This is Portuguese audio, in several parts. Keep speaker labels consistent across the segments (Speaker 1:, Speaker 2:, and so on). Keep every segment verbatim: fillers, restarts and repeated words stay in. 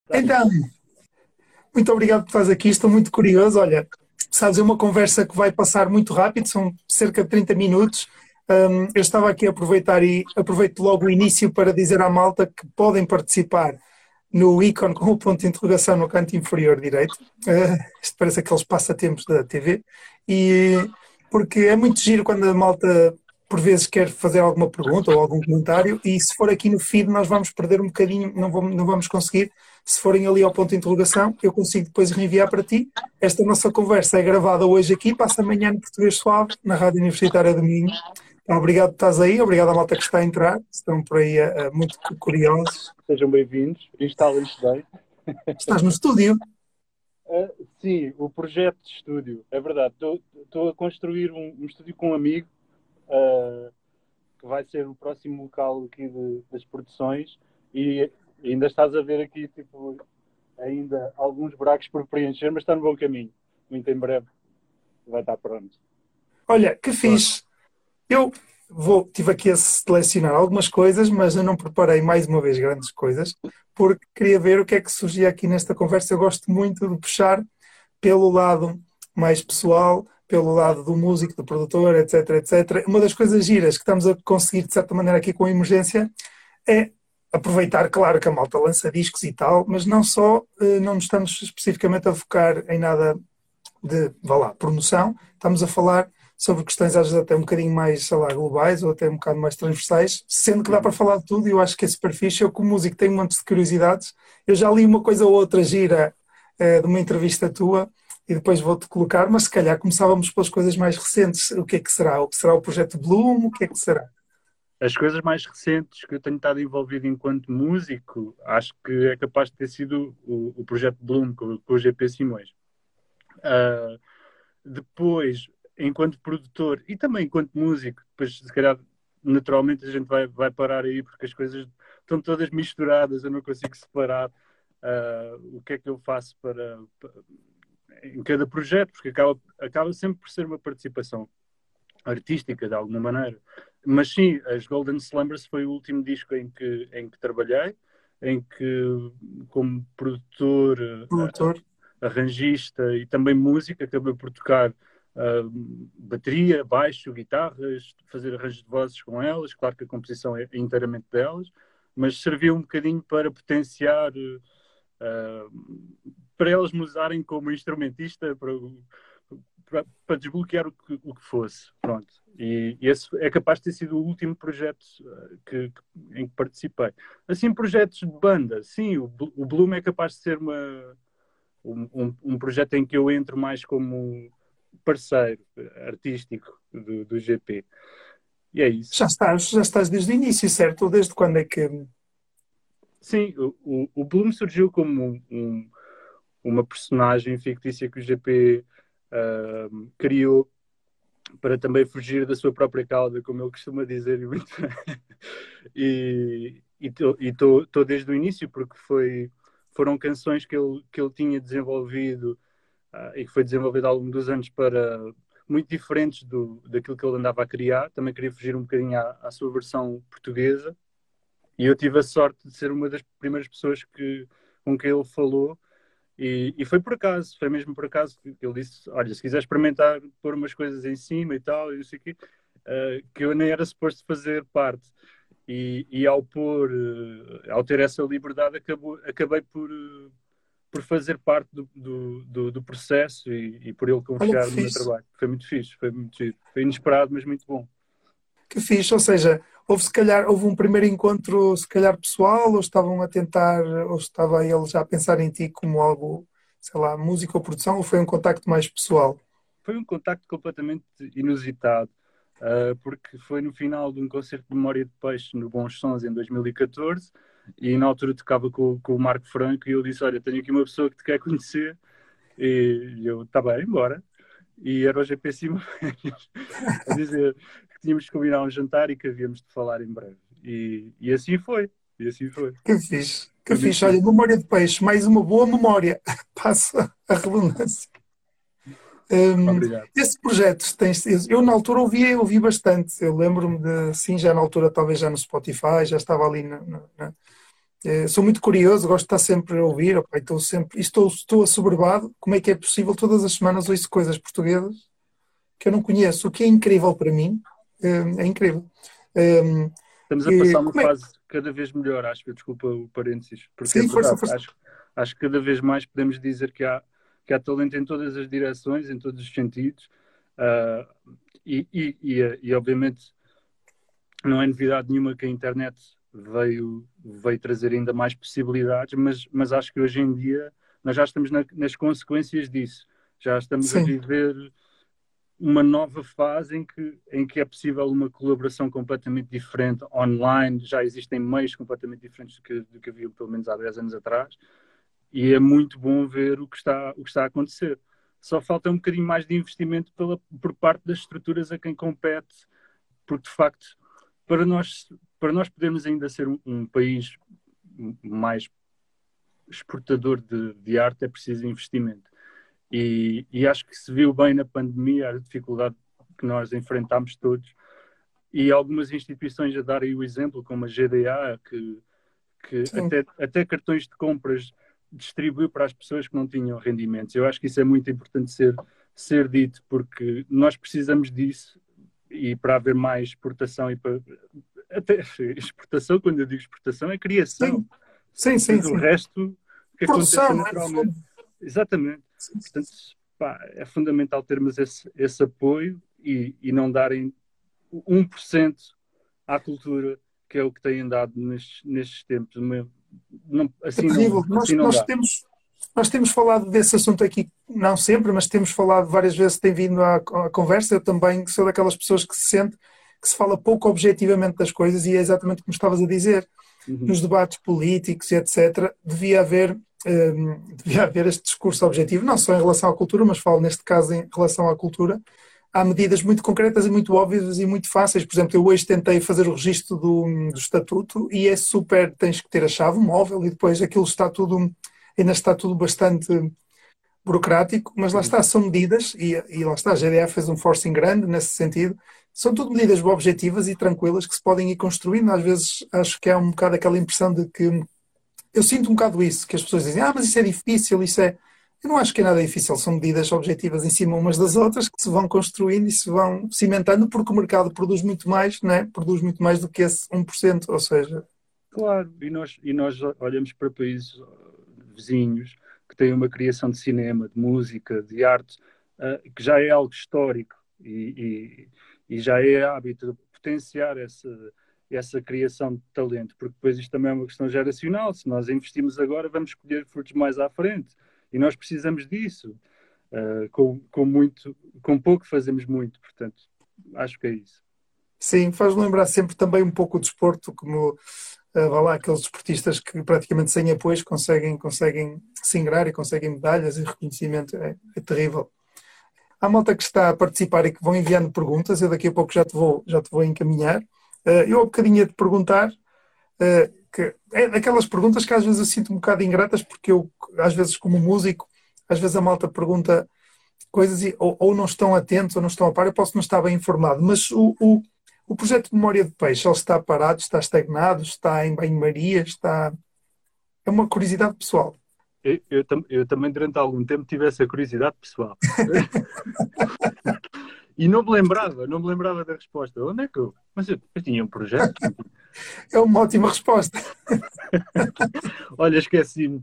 Speaker 1: Então, muito obrigado por estás aqui, estou muito curioso. Olha, sabes, é uma conversa que vai passar muito rápido, são cerca de trinta minutos. Hum, eu estava aqui a aproveitar e aproveito logo o início para dizer à malta que podem participar no ícone com o ponto de interrogação no canto inferior direito. Uh, isto parece aqueles passatempos da T V. E porque é muito giro quando a malta por vezes quer fazer alguma pergunta ou algum comentário, e se for aqui no feed nós vamos perder um bocadinho, não vamos, não vamos conseguir. Se forem ali ao ponto de interrogação, eu consigo depois reenviar para ti. Esta nossa conversa é gravada hoje aqui, passa amanhã no Português Suave, na Rádio Universitária do Minho. Então, obrigado por estás aí, obrigado à malta que está a entrar, estão por aí uh, muito curiosos.
Speaker 2: Sejam bem-vindos, instalem-se bem.
Speaker 1: Estás no estúdio?
Speaker 2: Uh, sim, o projeto de estúdio, é verdade. Estou a construir um, um estúdio com um amigo, uh, que vai ser o próximo local aqui de, das produções, e ainda estás a ver aqui, tipo, ainda alguns buracos por preencher, mas está no bom caminho. Muito em breve vai estar pronto.
Speaker 1: Olha, que fixe. Eu vou, tive aqui a selecionar algumas coisas, mas eu não preparei mais uma vez grandes coisas, porque queria ver o que é que surgia aqui nesta conversa. Eu gosto muito de puxar pelo lado mais pessoal, pelo lado do músico, do produtor, etc, etcétera. Uma das coisas giras que estamos a conseguir, de certa maneira, aqui com a Emergência, é aproveitar, claro, que a malta lança discos e tal, mas não só, não nos estamos especificamente a focar em nada de, vá lá, promoção, estamos a falar sobre questões às vezes até um bocadinho mais, sei lá, globais ou até um bocado mais transversais, sendo que dá para falar de tudo, e eu acho que é super fixe. Eu, como músico, tenho um monte de curiosidades. Eu já li uma coisa ou outra gira eh, de uma entrevista tua, e depois vou-te colocar, mas se calhar começávamos pelas coisas mais recentes. O que é que será? O que será o projeto Bloom? O que é que será?
Speaker 2: As coisas mais recentes que eu tenho estado envolvido enquanto músico, acho que é capaz de ter sido o, o projeto Bloom com, com o G P Simões. Uh, depois, enquanto produtor e também enquanto músico, depois se calhar naturalmente a gente vai, vai parar aí porque as coisas estão todas misturadas, eu não consigo separar uh, o que é que eu faço para, para em cada projeto, porque acaba, acaba sempre por ser uma participação artística de alguma maneira. Mas sim, as Golden Slumbers foi o último disco em que, em que trabalhei, em que como produtor,
Speaker 1: Produtor.
Speaker 2: Uh, arranjista e também música, acabei por tocar uh, bateria, baixo, guitarras, fazer arranjos de vozes com elas. Claro que a composição é inteiramente delas, mas serviu um bocadinho para potenciar, uh, para elas me usarem como instrumentista, para, para, para desbloquear o que, o que fosse. Pronto. E, e esse é capaz de ter sido o último projeto uh, que, que, em que participei. Assim, projetos de banda, sim, o, o Bloom é capaz de ser uma... Um, um, um projeto em que eu entro mais como parceiro artístico do, do G P. E é isso.
Speaker 1: Já estás, já estás desde o início, certo? Ou desde quando é que...
Speaker 2: Sim, o, o, o Bloom surgiu como um, um, uma personagem fictícia que o G P uh, criou para também fugir da sua própria cauda, como ele costuma dizer. E estou desde o início, porque foi... foram canções que ele, que ele tinha desenvolvido uh, e que foi desenvolvido ao longo dos anos para muito diferentes do, daquilo que ele andava a criar. Também queria fugir um bocadinho à, à sua versão portuguesa, e eu tive a sorte de ser uma das primeiras pessoas que, com quem ele falou, e, e foi por acaso, foi mesmo por acaso que ele disse, olha, se quiser experimentar pôr umas coisas em cima e tal, e não sei o quê, uh, que eu nem era suposto fazer parte. E, e ao pôr, uh, ao ter essa liberdade, acabou, acabei por, uh, por fazer parte do, do, do, do processo, e, e por ele confiar no meu trabalho. Foi muito fixe, foi muito giro. Foi inesperado, mas muito bom.
Speaker 1: Que fixe, ou seja, houve se calhar, houve um primeiro encontro se calhar pessoal, ou estavam a tentar, ou estava ele já a pensar em ti como algo, sei lá, música ou produção, ou foi um contacto mais pessoal?
Speaker 2: Foi um contacto completamente inusitado. Uh, porque foi no final de um concerto de Memória de Peixe no Bons Sons em dois mil e catorze, e na altura tocava com, com o Marco Franco, e ele disse, olha, tenho aqui uma pessoa que te quer conhecer, e eu, tá bem, bora. E era o G P Simões a dizer que tínhamos que combinar um jantar e que havíamos de falar em breve, e, e assim foi, e assim foi.
Speaker 1: Que fixe, que fixe, olha, Memória de Peixe, mais uma boa memória, passa a redundância. Um, esse projeto tens, eu na altura ouvi, ouvi bastante, eu lembro-me de, sim, já na altura talvez já no Spotify, já estava ali na, na, Eh, sou muito curioso, gosto de estar sempre a ouvir, opa, estou sempre, estou, estou assoberbado, como é que é possível, todas as semanas ouço coisas portuguesas que eu não conheço, o que é incrível para mim, eh, é incrível. Eh,
Speaker 2: Estamos a
Speaker 1: e
Speaker 2: passar uma
Speaker 1: como é que...
Speaker 2: fase cada vez melhor, acho que, desculpa o parênteses, porque é
Speaker 1: Sim, força,
Speaker 2: verdade,
Speaker 1: força.
Speaker 2: acho, acho que cada vez mais podemos dizer que há, que há talento em todas as direções, em todos os sentidos, uh, e, e, e, e obviamente não é novidade nenhuma que a internet veio, veio trazer ainda mais possibilidades, mas, mas acho que hoje em dia nós já estamos na, nas consequências disso, já estamos a
Speaker 1: Sim,
Speaker 2: viver uma nova fase em que, em que é possível uma colaboração completamente diferente online, já existem meios completamente diferentes do que, do que havia pelo menos há dez anos atrás, e é muito bom ver o que está, o que está a acontecer. Só falta um bocadinho mais de investimento pela, por parte das estruturas a quem compete, porque de facto, para nós, para nós podermos ainda ser um, um país mais exportador de, de arte, é preciso investimento. E, e acho que se viu bem na pandemia a dificuldade que nós enfrentámos todos, e algumas instituições a darem o exemplo, como a G D A, que, que
Speaker 1: sim,
Speaker 2: até, até cartões de compras distribuiu para as pessoas que não tinham rendimentos. Eu acho que isso é muito importante ser, ser dito, porque nós precisamos disso, e para haver mais exportação, e para, até exportação, quando eu digo exportação, é criação.
Speaker 1: sim, sim, sim,
Speaker 2: Depois o
Speaker 1: sim.
Speaker 2: resto que aconteça
Speaker 1: Produção, não é? No
Speaker 2: naturalmente.
Speaker 1: fundo.
Speaker 2: Exatamente.
Speaker 1: Sim, sim,
Speaker 2: Portanto, pá, é fundamental termos esse, esse apoio e, e não darem um por cento à cultura, que é o que têm dado nestes, nestes tempos. Não,
Speaker 1: é
Speaker 2: assim, não,
Speaker 1: terrível. Nós,
Speaker 2: assim não
Speaker 1: nós
Speaker 2: dá.
Speaker 1: temos, nós temos falado desse assunto aqui, não sempre, mas temos falado várias vezes, tem vindo à, à conversa. Eu também sou daquelas pessoas que se sente que se fala pouco objetivamente das coisas, e é exatamente como estavas a dizer.
Speaker 2: Uhum.
Speaker 1: Nos debates políticos e etcétera, devia haver, um, devia haver este discurso objetivo, não só em relação à cultura, mas falo neste caso em relação à cultura. Há medidas muito concretas e muito óbvias e muito fáceis. Por exemplo, eu hoje tentei fazer o registro do, do estatuto e é super, tens que ter a chave móvel e depois aquilo está tudo, ainda está tudo bastante burocrático, mas lá
Speaker 2: Uhum.
Speaker 1: está, são medidas, e, e lá está, a G D A fez um forcing grande nesse sentido, são tudo medidas objetivas e tranquilas que se podem ir construindo. Às vezes acho que há um bocado aquela impressão de que, eu sinto um bocado isso, que as pessoas dizem, ah, mas isso é difícil, isso é... Eu não acho que é nada difícil, são medidas objetivas em cima umas das outras que se vão construindo e se vão cimentando, porque o mercado produz muito mais, né? Produz muito mais do que esse um por cento, ou seja...
Speaker 2: Claro, e nós, e nós olhamos para países uh, vizinhos que têm uma criação de cinema, de música, de arte, uh, que já é algo histórico e, e, e já é hábito de potenciar essa, essa criação de talento, porque depois isto também é uma questão geracional. Se nós investimos agora, vamos colher frutos mais à frente, e nós precisamos disso. Uh, com, com, muito, com pouco fazemos muito, portanto, acho que é isso.
Speaker 1: Sim, faz-me lembrar sempre também um pouco o desporto, como uh, vá lá, aqueles desportistas que praticamente sem apoios conseguem, conseguem se ingrar e conseguem medalhas e reconhecimento. É, é terrível. Há malta que está a participar e que vão enviando perguntas, eu daqui a pouco já te vou, já te vou encaminhar. Uh, eu há bocadinho ia te perguntar, uh, que é daquelas perguntas que às vezes eu sinto um bocado ingratas, porque eu, às vezes, como músico, às vezes a malta pergunta coisas e, ou, ou não estão atentos ou não estão a par, eu posso não estar bem informado, mas o, o, o projeto de Memória de Peixe, ele está parado, está estagnado, está em banho-maria, está... É uma curiosidade pessoal.
Speaker 2: Eu, eu, eu também, durante algum tempo, tive essa curiosidade pessoal. E não me lembrava, não me lembrava da resposta. Onde é que eu... Mas eu, eu tinha um projeto.
Speaker 1: É uma ótima resposta.
Speaker 2: Olha, esqueci-me.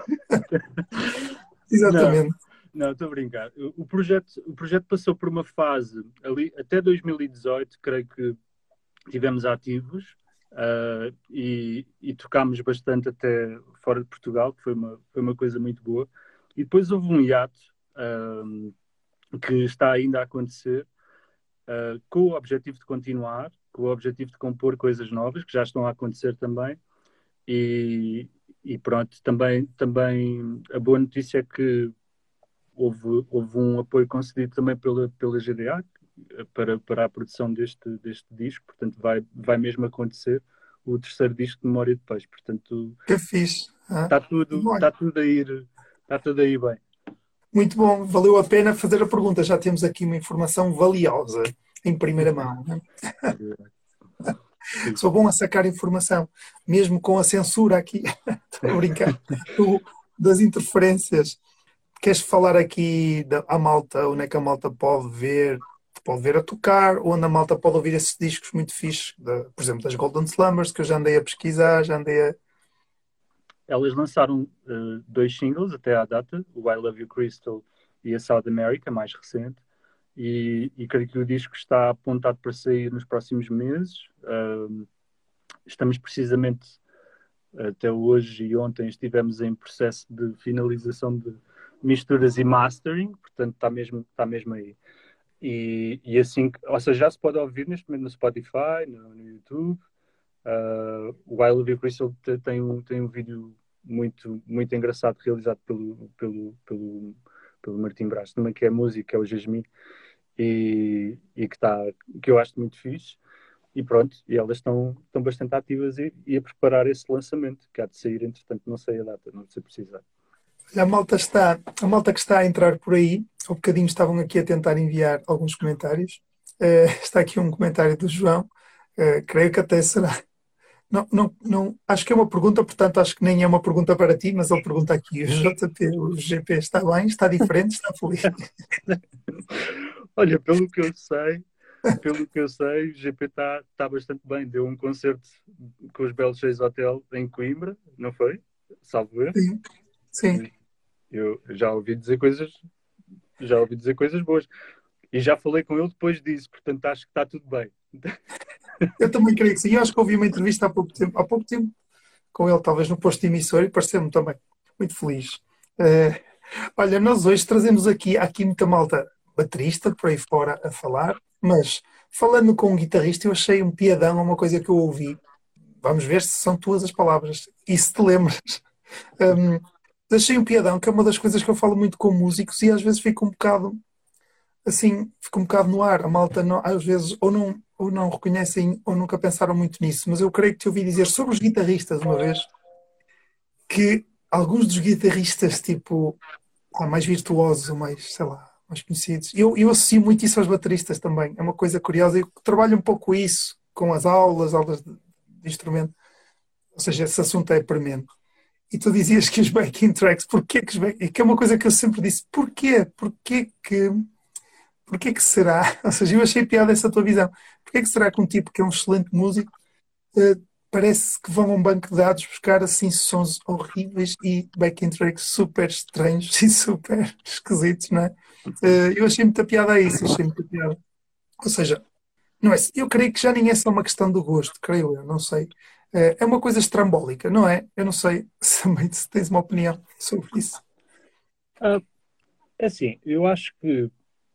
Speaker 2: Não,
Speaker 1: Exatamente.
Speaker 2: não, estou a brincar. O, o projeto, o projeto passou por uma fase ali, até dois mil e dezoito, creio que tivemos ativos, uh, e, e tocámos bastante até fora de Portugal, que foi uma, foi uma coisa muito boa. E depois houve um hiato, uh, que está ainda a acontecer, uh, com o objetivo de continuar, com o objetivo de compor coisas novas, que já estão a acontecer também. E, e pronto, também, também a boa notícia é que houve, houve um apoio concedido também pela, pela G D A para, para a produção deste, deste disco, portanto vai, vai mesmo acontecer o terceiro disco de Memória de Peixe, portanto
Speaker 1: Que fixe. Ah,
Speaker 2: está tudo,
Speaker 1: bom,
Speaker 2: está tudo a ir, está tudo a ir bem.
Speaker 1: muito bom, valeu a pena fazer a pergunta. Já temos aqui uma informação valiosa em primeira mão. Né?
Speaker 2: Sim.
Speaker 1: Sou bom a sacar informação, mesmo com a censura aqui. Estou a brincar. O- das interferências. Queres falar aqui da a malta, onde é que a malta pode ver, pode ver a tocar, onde a malta pode ouvir esses discos muito fixes, da- por exemplo, das Golden Slumbers, que eu já andei a pesquisar, já andei a...
Speaker 2: Elas lançaram uh, dois singles até à data, o I Love You Crystal e a South America, mais recente, e, e creio que o disco está apontado para sair nos próximos meses. Uh, estamos precisamente, até hoje e ontem, estivemos em processo de finalização de misturas e mastering, portanto está mesmo, está mesmo aí. E, e assim, ou seja, já se pode ouvir neste momento no Spotify, no, no YouTube. Uh, o I Love You Crystal tem um, tem um vídeo muito, muito engraçado realizado pelo, pelo, pelo, pelo Martim Brás, também que é música, que é o Jasmine, e, e que, tá, que eu acho muito fixe. E pronto, e elas estão, estão bastante ativas e, e a preparar esse lançamento, que há de sair, entretanto, não sei a data, não sei precisar.
Speaker 1: A malta está, a malta que está a entrar por aí, há bocadinho estavam aqui a tentar enviar alguns comentários. Eh, está aqui um comentário do João, eh, creio que até será. Não, não, não, acho que é uma pergunta, portanto, acho que nem é uma pergunta para ti, mas ele pergunta aqui: o J P, o G P está bem, está diferente, está feliz?
Speaker 2: Olha, pelo que eu sei, pelo que eu sei, o G P está tá bastante bem. Deu um concerto com os Belos Seis Hotel em Coimbra, não foi? Salvo erro.
Speaker 1: Sim, sim.
Speaker 2: Eu já ouvi dizer coisas, já ouvi dizer coisas boas. E já falei com ele depois disso, portanto acho que está tudo bem.
Speaker 1: Eu também creio que sim. Eu acho que ouvi uma entrevista há pouco tempo, há pouco tempo com ele, talvez no posto de emissor, e pareceu-me também muito feliz. Eh, olha, nós hoje trazemos aqui, há aqui muita malta baterista por aí fora a falar, mas falando com um guitarrista, eu achei um piadão a uma coisa que eu ouvi. Vamos ver se são tuas as palavras e se te lembras. Um, achei um piadão, que é uma das coisas que eu falo muito com músicos e às vezes fico um bocado assim, fica um bocado no ar. A malta não- às vezes ou não, ou não reconhecem ou nunca pensaram muito nisso, mas eu creio que te ouvi dizer sobre os guitarristas uma vez que alguns dos guitarristas, tipo, ah, mais virtuosos ou mais, sei lá, mais conhecidos, eu, eu associo muito isso aos bateristas também. É uma coisa curiosa. Eu trabalho um pouco isso com as aulas, aulas de, de instrumento, ou seja, esse assunto é premente. E tu dizias que os backing tracks, porquê que os backing, que é uma coisa que eu sempre disse, porquê? Porquê que Porquê que será? Ou seja, eu achei piada essa tua visão. Porquê que será que um tipo que é um excelente músico eh, parece que vão a um banco de dados buscar assim sons horríveis e backing tracks super estranhos e super esquisitos, não é? Eh, eu achei muita piada a isso, achei muita piada. Ou seja, não é, eu creio que já nem é só uma questão do gosto, creio eu, não sei. Eh, é uma coisa estrambólica, não é? Eu não sei se também se tens uma opinião sobre isso.
Speaker 2: Ah, é assim, eu acho que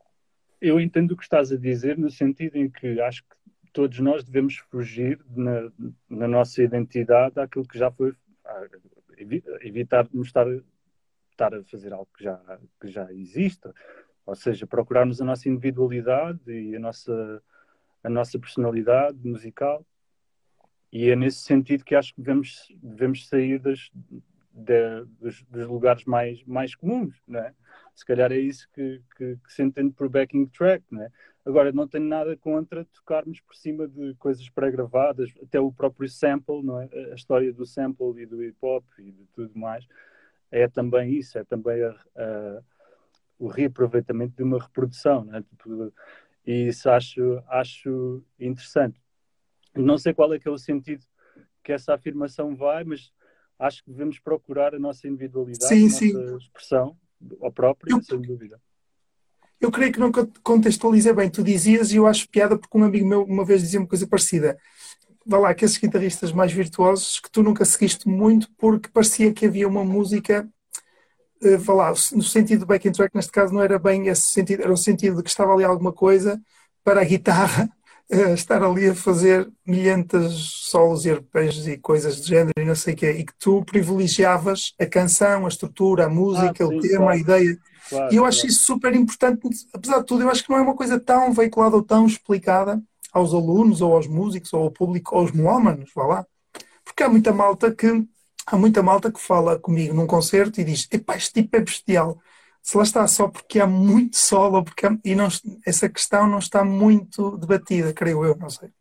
Speaker 2: eu entendo o que estás a dizer no sentido em que acho que todos nós devemos fugir na, na nossa identidade àquilo que já foi, ah, evi- evitar-nos estar, estar a fazer algo que já, que já existe, ou seja, procurarmos a nossa individualidade e a nossa, a nossa personalidade musical. E é nesse sentido que acho que devemos, devemos sair das, de- dos, dos lugares mais, mais comuns, não é? Se calhar é isso que, que, que se entende por backing track, não é? Agora, não tenho nada contra tocarmos por cima de coisas pré-gravadas, até o próprio sample, não é? A história do sample e do hip-hop e de tudo mais é também isso, é também a, a, o reaproveitamento de uma reprodução, não é? Tipo, e isso acho, acho interessante. Não sei qual é que é o sentido que essa afirmação vai, mas acho que devemos procurar a nossa individualidade, a
Speaker 1: Sim,
Speaker 2: nossa
Speaker 1: sim.
Speaker 2: expressão ao própria,
Speaker 1: Eu
Speaker 2: sem dúvida.
Speaker 1: Eu creio que nunca te contextualizei bem. Tu dizias, e eu acho piada porque um amigo meu uma vez dizia uma coisa parecida. Vá lá, que esses guitarristas mais virtuosos que tu nunca seguiste muito porque parecia que havia uma música, eh, vá lá, no sentido do backing track, neste caso não era bem esse sentido, era o sentido de que estava ali alguma coisa para a guitarra eh, estar ali a fazer milhentas solos e arpejos e coisas de género e não sei o quê, e que tu privilegiavas a canção, a estrutura, a
Speaker 2: Ah,
Speaker 1: música, o
Speaker 2: sim,
Speaker 1: tema, a
Speaker 2: claro,
Speaker 1: ideia. E
Speaker 2: claro,
Speaker 1: eu acho
Speaker 2: claro.
Speaker 1: isso super importante, apesar de tudo, eu acho que não é uma coisa tão veiculada ou tão explicada aos alunos, ou aos músicos, ou ao público, ou aos melómanos, vá lá. Porque há muita malta que há muita malta que fala comigo num concerto e diz: epá, este tipo é bestial. Se lá está só porque há muito solo, porque há- e não, essa questão não está muito debatida, creio eu, não sei.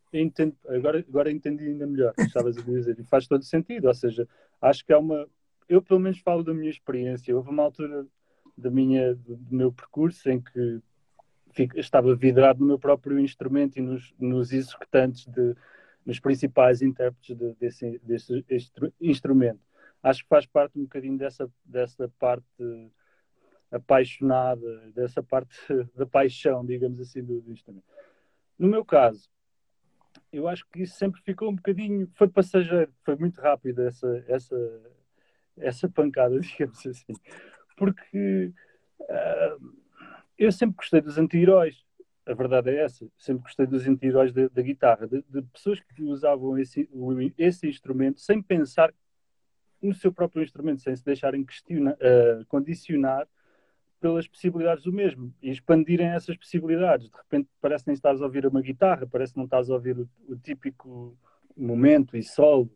Speaker 2: entendo, agora, agora entendi ainda melhor o que estavas a dizer e faz todo sentido, ou seja, acho que há uma, eu pelo menos falo da minha experiência, houve uma altura da minha, do, do meu percurso em que fico, estava vidrado no meu próprio instrumento e nos, nos executantes, de, nos principais intérpretes de, desse, desse instru, instrumento. Acho que faz parte um bocadinho dessa, dessa parte apaixonada, dessa parte da paixão, digamos assim, do, do instrumento. No meu caso, eu acho que isso sempre ficou um bocadinho, foi passageiro, foi muito rápido essa, essa, essa pancada, digamos assim, porque uh, eu sempre gostei dos anti-heróis, a verdade é essa, sempre gostei dos anti-heróis da, da guitarra, de, de pessoas que usavam esse, esse instrumento sem pensar no seu próprio instrumento, sem se deixarem questiona, uh, condicionar pelas possibilidades do mesmo e expandirem essas possibilidades. De repente parece que nem estás a ouvir uma guitarra, parece que não estás a ouvir o, o típico momento e solo.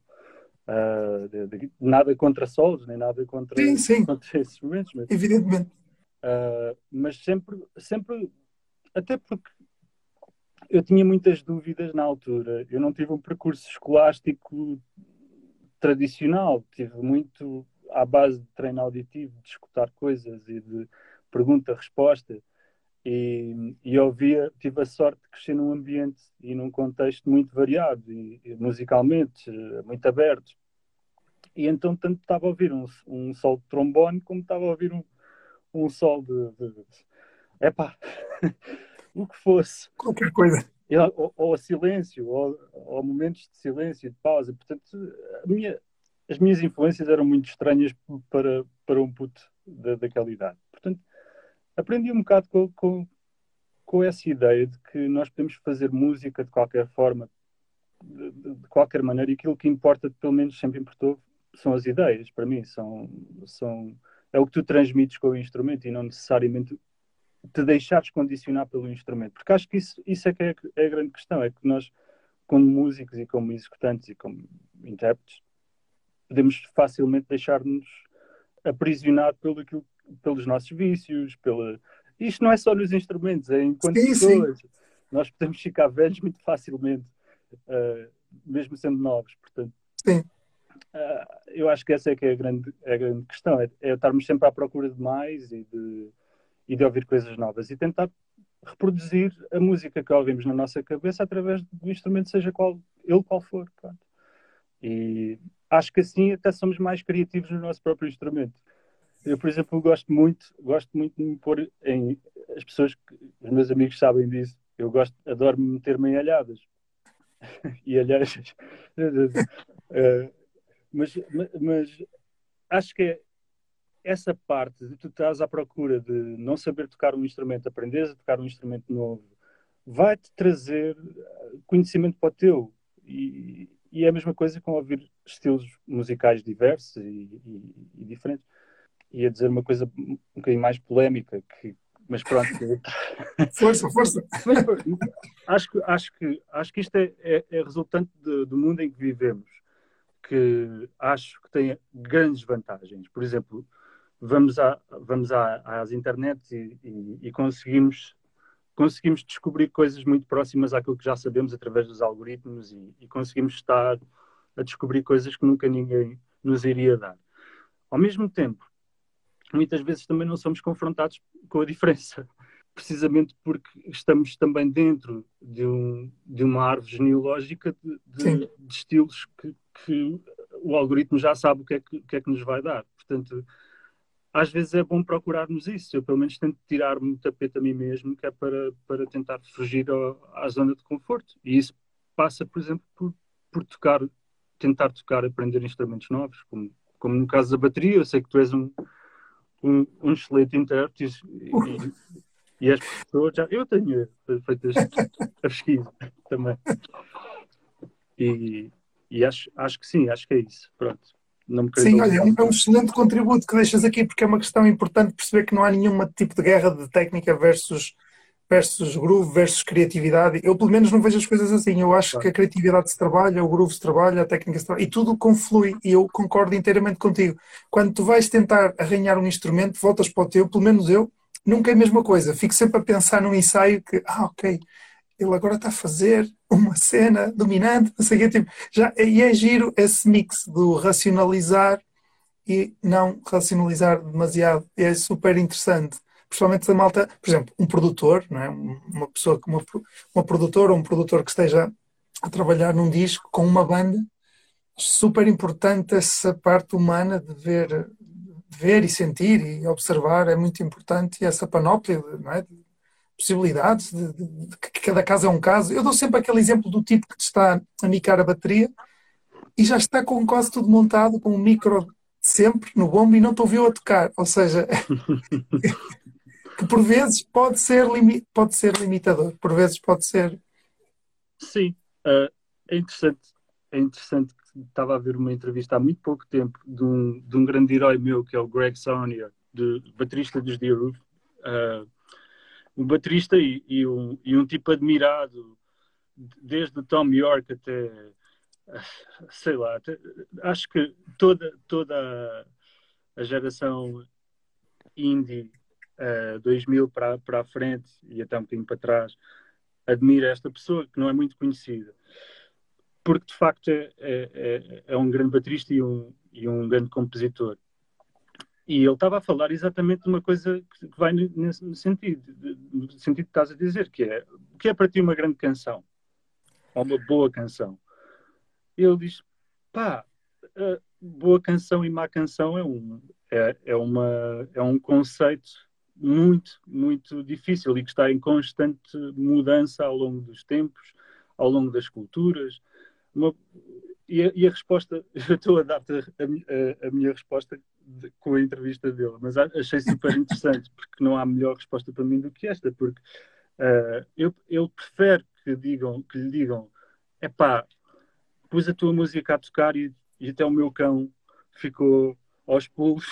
Speaker 2: Uh, de, de, nada contra solos, nem nada contra,
Speaker 1: sim, sim.
Speaker 2: contra esses momentos. Mas,
Speaker 1: evidentemente.
Speaker 2: Uh, mas sempre, sempre, até porque eu tinha muitas dúvidas na altura. Eu não tive um percurso escolástico tradicional, tive muito à base de treino auditivo, de escutar coisas e de pergunta-resposta, e, e eu via, tive a sorte de crescer num ambiente e num contexto muito variado e, e musicalmente muito aberto, e então tanto estava a ouvir um, um solo de trombone como estava a ouvir um, um solo de, de, de epá, o que fosse,
Speaker 1: qualquer coisa,
Speaker 2: ou, ou a silêncio, ou, ou momentos de silêncio, de pausa. Portanto, a minha as minhas influências eram muito estranhas para, para um puto da, daquela idade. Portanto, aprendi um bocado com, com, com essa ideia de que nós podemos fazer música de qualquer forma, de, de, de qualquer maneira, e aquilo que importa, pelo menos sempre importou, são as ideias, para mim. São, são, é o que tu transmites com o instrumento e não necessariamente te deixares condicionar pelo instrumento. Porque acho que isso, isso é que é, é a grande questão, é que nós, como músicos e como executantes e como intérpretes, podemos facilmente deixar-nos aprisionar pelo aquilo, pelos nossos vícios, pela... Isto não é só nos instrumentos, é enquanto
Speaker 1: sim,
Speaker 2: pessoas.
Speaker 1: Sim.
Speaker 2: Nós podemos ficar velhos muito facilmente, uh, mesmo sendo novos. Portanto,
Speaker 1: sim.
Speaker 2: Uh, eu acho que essa é que é a grande, é a grande questão, é, é estarmos sempre à procura de mais e de, e de ouvir coisas novas e tentar reproduzir a música que ouvimos na nossa cabeça através do instrumento, seja qual, ele qual for. Pronto. E acho que assim até somos mais criativos no nosso próprio instrumento. Eu, por exemplo, gosto muito, gosto muito de me pôr em... As pessoas, os meus amigos sabem disso. Eu gosto, adoro me meter-me em alhadas. E alhadas. uh, mas, mas acho que é essa parte de tu estás à procura de não saber tocar um instrumento, aprenderes a tocar um instrumento novo, vai-te trazer conhecimento para o teu. E, e é a mesma coisa com ouvir estilos musicais diversos e, e, e diferentes. Ia dizer uma coisa um bocadinho mais polémica, que, mas pronto.
Speaker 1: Força, força.
Speaker 2: Mas, acho, que, acho, que, acho que isto é, é, é resultante de, do mundo em que vivemos, que acho que tem grandes vantagens. Por exemplo, vamos, à, vamos à, às internets e, e, e conseguimos, conseguimos descobrir coisas muito próximas àquilo que já sabemos através dos algoritmos e, e conseguimos estar a descobrir coisas que nunca ninguém nos iria dar. Ao mesmo tempo, muitas vezes também não somos confrontados com a diferença, precisamente porque estamos também dentro de, um, de uma árvore genealógica de, de, de estilos que, que o algoritmo já sabe o que, é que, o que é que nos vai dar. Portanto, às vezes é bom procurarmos isso. Eu, pelo menos, tento tirar-me o tapete a mim mesmo, que é para, para tentar fugir ao, à zona de conforto. E isso passa, por exemplo, por, por tocar, tentar tocar, aprender instrumentos novos, como, como no caso da bateria. Eu sei que tu és um Um, um excelente intérprete e, e, e as pessoas já... Eu tenho feito a pesquisa também. E, e acho, acho que sim, acho que é isso. Pronto. Não me
Speaker 1: Sim, olha, é um, é um
Speaker 2: muito.
Speaker 1: excelente contributo que deixas aqui, porque é uma questão importante perceber que não há nenhum tipo de guerra de técnica versus, versus groove, versus criatividade. Eu, pelo menos, não vejo as coisas assim. Eu acho
Speaker 2: Claro.
Speaker 1: que a criatividade se trabalha, o groove se trabalha, a técnica se trabalha, e tudo conflui. E eu concordo inteiramente contigo. Quando tu vais tentar arranhar um instrumento, voltas para o teu, pelo menos eu, nunca é a mesma coisa. Fico sempre a pensar num ensaio que, ah, ok, ele agora está a fazer, uma cena dominante, não sei o quê, tipo, já, e é giro esse mix do racionalizar e não racionalizar demasiado. É super interessante. Principalmente da malta, por exemplo, um produtor, não é? Uma pessoa, uma, uma produtora ou um produtor que esteja a trabalhar num disco com uma banda, super importante essa parte humana de ver, de ver e sentir e observar, é muito importante, e essa panóplia, não é? De possibilidades, de, de, de que cada caso é um caso. Eu dou sempre aquele exemplo do tipo que te está a micar a bateria e já está com quase tudo montado, com um micro sempre no bombo e não te ouviu a tocar. Ou seja, que por vezes pode ser, limi pode ser limitador, por vezes pode ser.
Speaker 2: Sim, uh, é interessante. É interessante que estava a ver uma entrevista há muito pouco tempo de um, de um grande herói meu, que é o Greg Saunier, de, baterista dos The Roof. Uh, um baterista e, e, um, e um tipo admirado, desde o Tom York até, sei lá, até, acho que toda, toda a geração indie uh, dois mil para, para a frente e até um bocadinho para trás admira esta pessoa que não é muito conhecida, porque de facto é, é, é um grande baterista e um, e um grande compositor. E ele estava a falar exatamente de uma coisa que vai nesse sentido, no sentido que estás a dizer, que é o que é para ti uma grande canção? Ou uma boa canção? E ele diz, pá, boa canção e má canção é um, é, é, uma, é um conceito muito, muito difícil e que está em constante mudança ao longo dos tempos, ao longo das culturas. Uma, e, a, e a resposta, eu estou a dar-te a, a, a minha resposta de, com a entrevista dele, mas achei super interessante, porque não há melhor resposta para mim do que esta, porque uh, eu, eu prefiro que, digam, que lhe digam, epá, pus a tua música a tocar e, e até o meu cão ficou aos pulos,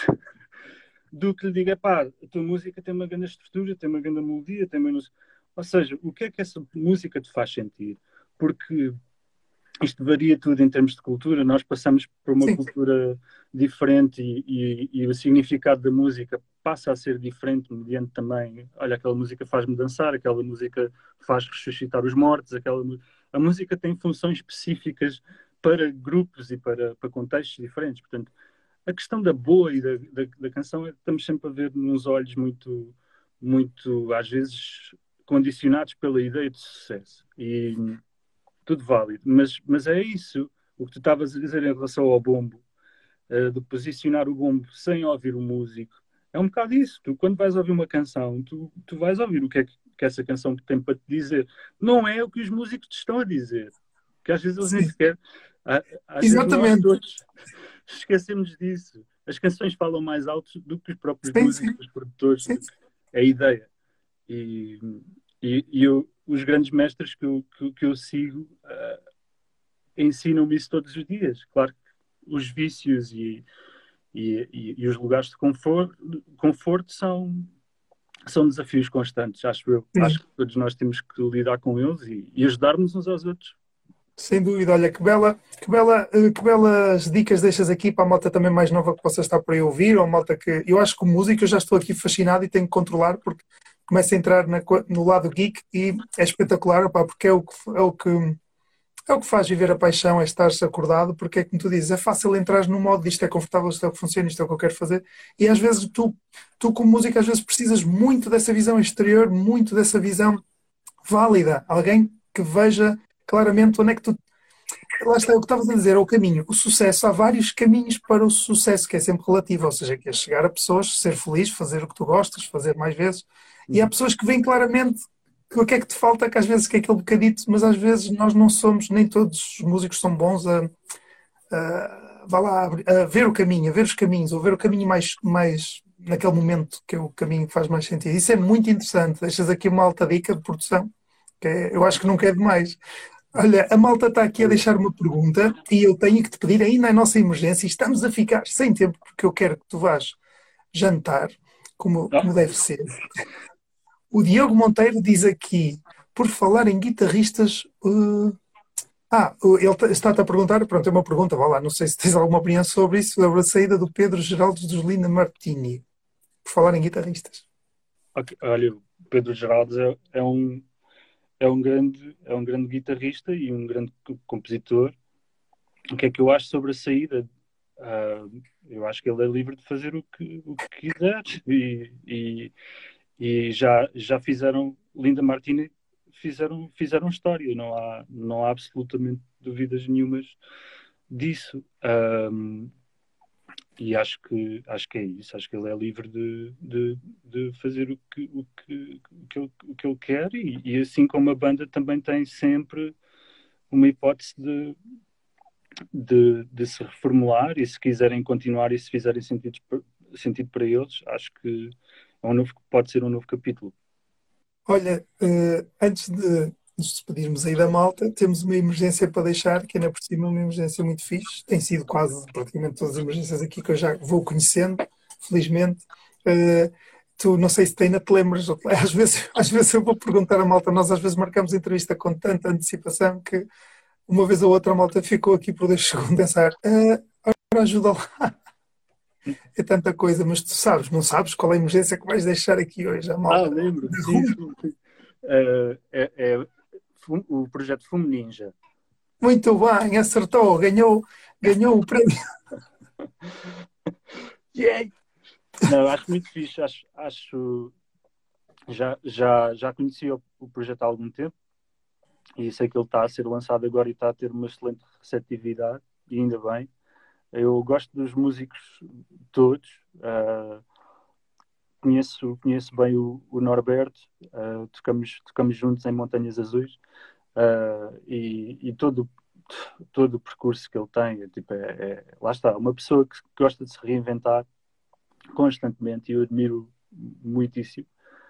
Speaker 2: do que lhe diga, pá, a tua música tem uma grande estrutura, tem uma grande melodia, tem uma... Ou seja, o que é que essa música te faz sentir? Porque isto varia tudo em termos de cultura, nós passamos por uma
Speaker 1: Sim.
Speaker 2: cultura diferente e, e, e o significado da música passa a ser diferente mediante também, olha, aquela música faz-me dançar, aquela música faz ressuscitar os mortos, aquela... a música tem funções específicas para grupos e para, para contextos diferentes, portanto, a questão da boa e da, da, da canção é que estamos sempre a ver nos olhos muito, muito, às vezes, condicionados pela ideia de sucesso. E tudo válido. Mas, mas é isso, o que tu estavas a dizer em relação ao bombo, uh, de posicionar o bombo sem ouvir o músico. É um bocado isso. Tu, quando vais ouvir uma canção, tu, tu vais ouvir o que é que, que essa canção tem para te dizer. Não é o que os músicos te estão a dizer. Que às vezes eles nem
Speaker 1: Sim.
Speaker 2: sequer... Às
Speaker 1: Exatamente.
Speaker 2: vezes nós todos esquecemos disso. As canções falam mais alto do que os próprios
Speaker 1: Sim,
Speaker 2: músicos,
Speaker 1: sim.
Speaker 2: os produtores,
Speaker 1: Sim.
Speaker 2: a ideia. E, e, e eu, os grandes mestres que eu, que, que eu sigo uh, ensinam-me isso todos os dias. Claro que os vícios e, e, e, e os lugares de conforto, conforto são, são desafios constantes, acho eu.
Speaker 1: Sim.
Speaker 2: Acho que todos nós temos que lidar com eles e, e ajudar-nos uns aos outros.
Speaker 1: Sem dúvida, olha, que, bela, que, bela, que belas dicas deixas aqui para a malta também mais nova que possa estar por aí a ouvir, ou a malta que... Eu acho que como músico eu já estou aqui fascinado e tenho que controlar, porque começo a entrar na, no lado geek e é espetacular, opá, porque é o, que, é, o que, é o que faz viver a paixão, é estar-se acordado, porque é como tu dizes, é fácil entrar no modo isto é confortável, isto é o que funciona, isto é o que eu quero fazer, e às vezes tu, tu como músico, às vezes precisas muito dessa visão exterior, muito dessa visão válida, alguém que veja claramente onde é que tu... Lá está, é o que estavas a dizer, é o caminho. O sucesso, há vários caminhos para o sucesso, que é sempre relativo, ou seja, que é chegar a pessoas, ser feliz, fazer o que tu gostas, fazer mais vezes. E há pessoas que veem claramente o que é que te falta, que às vezes que é aquele bocadito, mas às vezes nós não somos, nem todos os músicos são bons a, a, vá lá, a ver o caminho, a ver os caminhos, ou ver o caminho mais, mais naquele momento, que é o caminho que faz mais sentido. Isso é muito interessante. Deixas aqui uma alta dica de produção, que é, eu acho que nunca é demais. Olha, a malta está aqui a deixar uma pergunta e eu tenho que te pedir ainda a nossa emergência. Estamos a ficar sem tempo porque eu quero que tu vás jantar, como, como deve ser. O Diogo Monteiro diz aqui, por falar em guitarristas... Uh... Ah, ele está-te a perguntar, pronto, é uma pergunta, vá lá, não sei se tens alguma opinião sobre isso, sobre a saída do Pedro Geraldo dos Lina Martini. Por falar em guitarristas.
Speaker 2: Okay, olha, o Pedro Geraldo é, é um... é um grande, é um grande guitarrista e um grande compositor. O que é que eu acho sobre a saída? Uh, eu acho que ele é livre de fazer o que, o que quiser e, e, e já, já fizeram, Linda Martini fizeram, fizeram história, não há, não há absolutamente dúvidas nenhumas disso. Um, e acho que, acho que é isso, acho que ele é livre de, de, de fazer o que, o, que, o, que ele, o que ele quer e, e assim como a banda também tem sempre uma hipótese de De, de se reformular e se quiserem continuar e se fizerem sentido, sentido para eles, acho que é um novo, pode ser um novo capítulo.
Speaker 1: Olha, eh, antes de nos despedirmos aí da malta, temos uma emergência para deixar, que ainda por cima é uma emergência muito fixe. Tem sido quase praticamente todas as emergências aqui que eu já vou conhecendo, felizmente. Eh, tu, não sei se tu ainda te lembras, às vezes, às vezes eu vou perguntar à malta, nós às vezes marcamos entrevista com tanta antecipação que uma vez ou outra a malta ficou aqui por dois segundos a pensar, ah, agora ajuda lá. É tanta coisa, mas tu sabes, não sabes qual é a emergência que vais deixar aqui hoje, a
Speaker 2: Ah,
Speaker 1: malta.
Speaker 2: lembro, sim, sim, sim. Uh, é, é o projeto Fumo Ninja.
Speaker 1: Muito bem, acertou, ganhou, ganhou o prémio.
Speaker 2: Yeah. Não, acho muito fixe, acho, acho já, já, já conheci o, o projeto há algum tempo e sei que ele está a ser lançado agora e está a ter uma excelente receptividade, e ainda bem. Eu gosto dos músicos todos, uh, conheço, conheço bem o, o Norberto, uh, tocamos, tocamos juntos em Montanhas Azuis, uh, e, e todo, todo o percurso que ele tem, é, tipo, é, é, lá está, uma pessoa que gosta de se reinventar constantemente e eu admiro muitíssimo.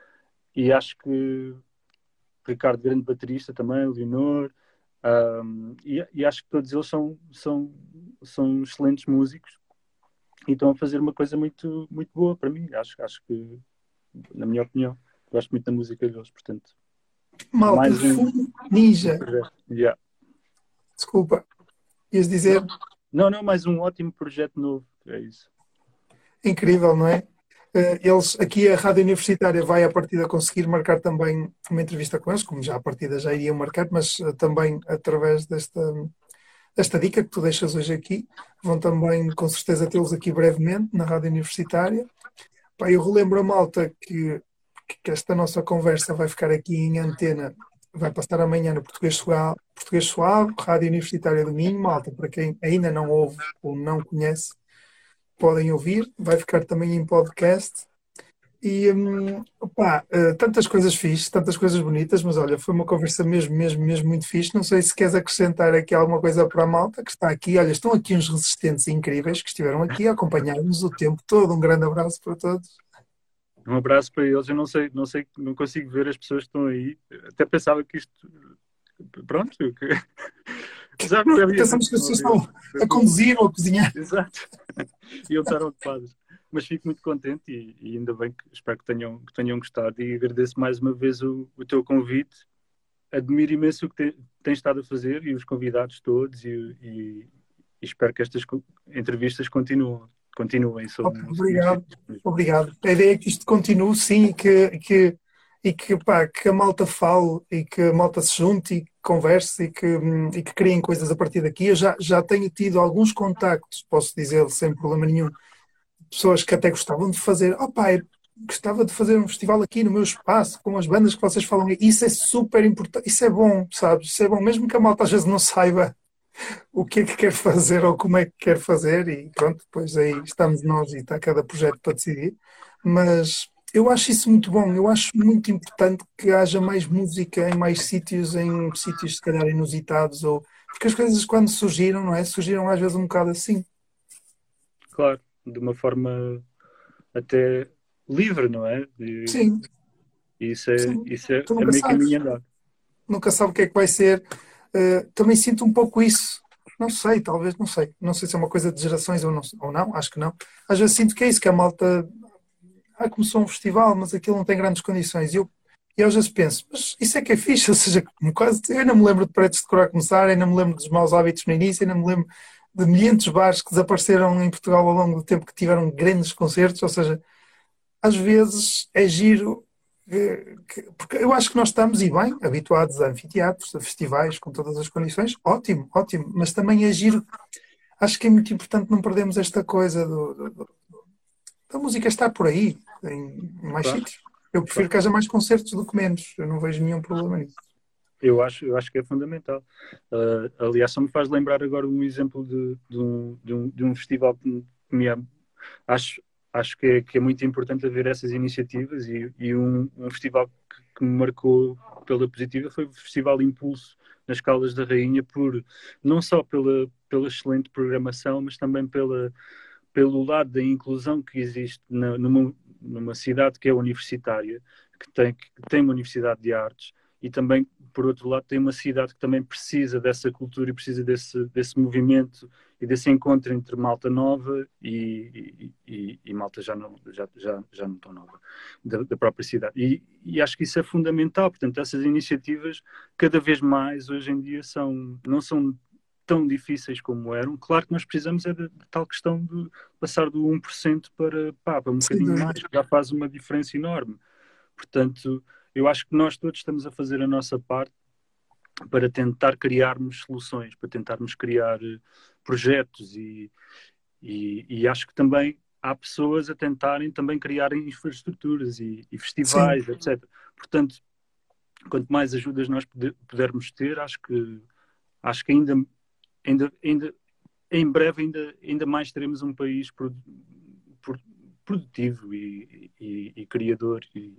Speaker 2: E acho que Ricardo, grande baterista também, Leonor, um, e, e acho que todos eles são, são, são excelentes músicos e estão a fazer uma coisa muito, muito boa para mim. Acho, acho que, na minha opinião, gosto muito da música deles, portanto.
Speaker 1: Malta,
Speaker 2: Mais um,
Speaker 1: Fumo Ninja.
Speaker 2: um yeah.
Speaker 1: Desculpa, ias dizer?
Speaker 2: Não, não, mais um ótimo projeto novo, é isso.
Speaker 1: Incrível, não é? Eles, aqui a Rádio Universitária vai à partida conseguir marcar também uma entrevista com eles, como já à partida já iriam marcar, mas também através desta, desta dica que tu deixas hoje aqui, vão também com certeza tê-los aqui brevemente na Rádio Universitária. Pá, eu relembro a malta que, que esta nossa conversa vai ficar aqui em antena, vai passar amanhã no Português Suave, Português Suave, Rádio Universitária do Minho, malta, para quem ainda não ouve ou não conhece, podem ouvir, vai ficar também em podcast. E, hum, opá, uh, tantas coisas fixe, tantas coisas bonitas, mas olha, foi uma conversa mesmo, mesmo, mesmo muito fixe. Não sei se queres acrescentar aqui alguma coisa para a malta que está aqui. Olha, estão aqui uns resistentes incríveis que estiveram aqui a acompanhar-nos o tempo todo. Um grande abraço para todos.
Speaker 2: Um abraço para eles. Eu não sei, não sei, não consigo ver as pessoas que estão aí. Até pensava que isto, pronto, que já não havia.
Speaker 1: Pensamos que as pessoas estão a conduzir ou a cozinhar.
Speaker 2: Exato. Iam estar ocupadas. Mas fico muito contente e, e ainda bem que espero que tenham, que tenham gostado e agradeço mais uma vez o, o teu convite. Admiro imenso o que te, tens estado a fazer e os convidados todos e, e, e espero que estas entrevistas continuem. continuem
Speaker 1: okay, obrigado, obrigado. A ideia é que isto continue, sim, e que, que, e que, pá, que a malta fale e que a malta se junte e que converse e que, e que criem coisas a partir daqui. Eu já, já tenho tido alguns contactos, posso dizer sem problema nenhum, pessoas que até gostavam de fazer, oh pai, gostava de fazer um festival aqui no meu espaço, com as bandas que vocês falam. Isso é super importante, isso é bom, sabes? Isso é bom, mesmo que a malta às vezes não saiba o que é que quer fazer ou como é que quer fazer, e pronto, depois aí estamos nós e está cada projeto para decidir. Mas eu acho isso muito bom, eu acho muito importante que haja mais música em mais sítios, em sítios se calhar inusitados, ou porque as coisas quando surgiram, não é? Surgiram às vezes um bocado assim.
Speaker 2: Claro, de uma forma até livre, não é? E,
Speaker 1: Sim.
Speaker 2: Isso é,
Speaker 1: Sim.
Speaker 2: isso é,
Speaker 1: Tu
Speaker 2: é
Speaker 1: nunca
Speaker 2: meio
Speaker 1: sabes.
Speaker 2: caminho andado.
Speaker 1: Nunca sabe o que é que vai ser. Uh, também sinto um pouco isso. Não sei, talvez, não sei. Não sei se é uma coisa de gerações ou não, ou não, acho que não. Às vezes sinto que é isso, que a malta... Ah, começou um festival, mas aquilo não tem grandes condições. E eu, e eu às vezes penso, mas isso é que é fixe, ou seja, quase... Eu ainda me lembro de Pretos de Cor a começar, ainda me lembro dos maus hábitos no início, ainda me lembro de milhentos bares que desapareceram em Portugal ao longo do tempo que tiveram grandes concertos, ou seja, às vezes é giro que, que, porque eu acho que nós estamos, e bem, habituados a anfiteatros, a festivais, com todas as condições, ótimo, ótimo, mas também agir, acho que é muito importante não perdermos esta coisa do, do- do- da música estar por aí, em, em mais
Speaker 2: Claro,
Speaker 1: sítios. Eu prefiro
Speaker 2: claro.
Speaker 1: que haja mais concertos do que menos, eu não vejo nenhum problema nisso.
Speaker 2: Eu acho, eu acho que é fundamental. Uh, aliás, só me faz lembrar agora um exemplo de, de, um, de, um, de um festival que me, que me acho, acho que, é, que é muito importante haver essas iniciativas e, e um, um festival que, que me marcou pela positiva foi o Festival Impulso nas Caldas da Rainha, por, não só pela, pela excelente programação, mas também pela, pelo lado da inclusão que existe na, numa, numa cidade que é universitária, que tem, que tem uma universidade de artes, e também, por outro lado, tem uma cidade que também precisa dessa cultura e precisa desse, desse movimento e desse encontro entre malta nova e, e, e, e malta já não, já, já, já não tão nova, da, da própria cidade. E, e acho que isso é fundamental. Portanto, essas iniciativas, cada vez mais, hoje em dia, são, não são tão difíceis como eram. Claro que nós precisamos é de, de tal questão de passar do um por cento para, pá, para um
Speaker 1: Sem
Speaker 2: bocadinho
Speaker 1: dúvida.
Speaker 2: mais, que já faz uma diferença enorme. Portanto, eu acho que nós todos estamos a fazer a nossa parte para tentar criarmos soluções, para tentarmos criar eh, projetos e, e, e acho que também há pessoas a tentarem também criarem infraestruturas e, e
Speaker 1: Sim,
Speaker 2: festivais, etcétera. Portanto, quanto mais ajudas nós puder- pudermos ter, acho que acho que ainda, ainda, ainda em breve ainda, ainda mais teremos um país pro, pro, produtivo e, e, e criador e,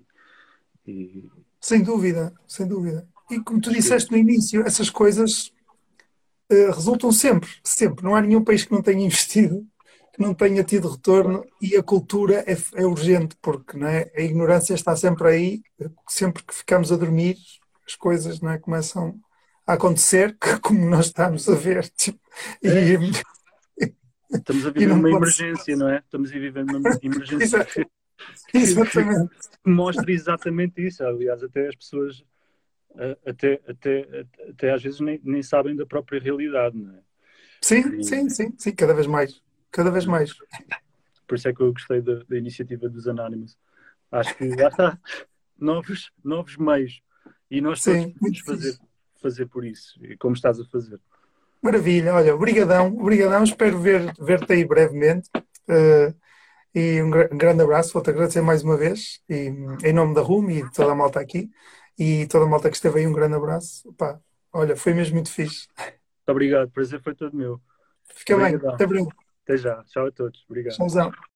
Speaker 2: e
Speaker 1: sem dúvida, sem dúvida. E como tu
Speaker 2: acho que
Speaker 1: disseste no início, essas coisas eh, resultam sempre, sempre. Não há nenhum país que não tenha investido, que não tenha tido retorno, e a cultura é, é urgente, porque não é? A ignorância está sempre aí, sempre que ficamos a dormir, as coisas não é? Começam a acontecer, que, como nós estamos a ver, tipo,
Speaker 2: é,
Speaker 1: e,
Speaker 2: estamos a
Speaker 1: e
Speaker 2: viver
Speaker 1: não
Speaker 2: uma
Speaker 1: pode ser.
Speaker 2: emergência, não é? Estamos a viver uma emergência
Speaker 1: Exa-
Speaker 2: que, que, que
Speaker 1: Exatamente.
Speaker 2: mostra exatamente isso. Aliás, até as pessoas uh, até, até, até às vezes nem, nem sabem da própria realidade, não é?
Speaker 1: Sim,
Speaker 2: E,
Speaker 1: sim, sim, sim, cada vez mais. Cada vez mais.
Speaker 2: por isso é que eu gostei da, da iniciativa dos Anónimos. Acho que lá está, novos, novos meios. E nós todos
Speaker 1: Sim,
Speaker 2: podemos
Speaker 1: muito
Speaker 2: fazer,
Speaker 1: fixe.
Speaker 2: fazer por isso, como estás a fazer.
Speaker 1: Maravilha, olha, obrigadão, obrigadão, espero ver, ver-te aí brevemente. Eh, e um, gra- um grande abraço, vou-te agradecer mais uma vez, e, em nome da RUM e de toda a malta aqui, e toda a malta que esteve aí, um grande abraço. Pá, olha, foi mesmo muito fixe.
Speaker 2: Muito obrigado, o prazer foi todo meu.
Speaker 1: Fica bem,
Speaker 2: Obrigadão.
Speaker 1: até breve.
Speaker 2: Até já. Tchau a todos. Obrigado.
Speaker 1: Tchauzão.